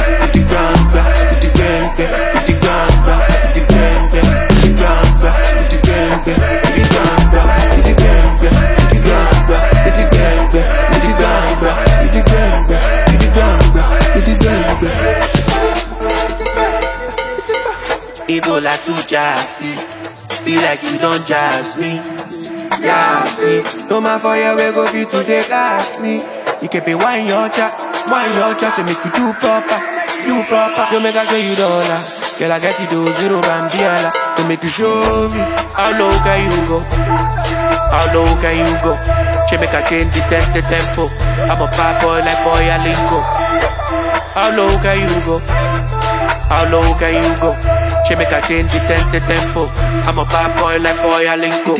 Ebola too jazzy, feel like you don't jazz me. Yeah, see, no man for you, we go fit to take last me. You can be wine your chat, so make you do proper. You make I show you dollar, girl I get you do zero bambiala. So make you show me, how low can you go? She make I change the tempo. I'm a bad boy like boy a lingo. How low can you go? She make a change the tempo. I'm a bad boy like boy a lingo.